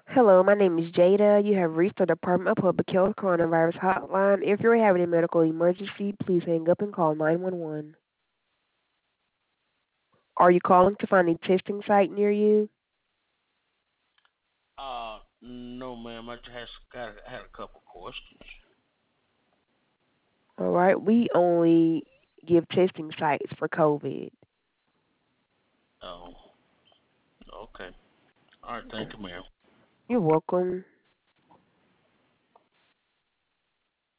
Hello, my name is Jada. You have reached the Department of Public Health Coronavirus Hotline. If you're having a medical emergency, please hang up and call 911. Are you calling to find a testing site near you? No, ma'am. I just had a couple questions. All right, we only give testing sites for COVID. Oh, okay. All right. Thank you, ma'am. You're welcome.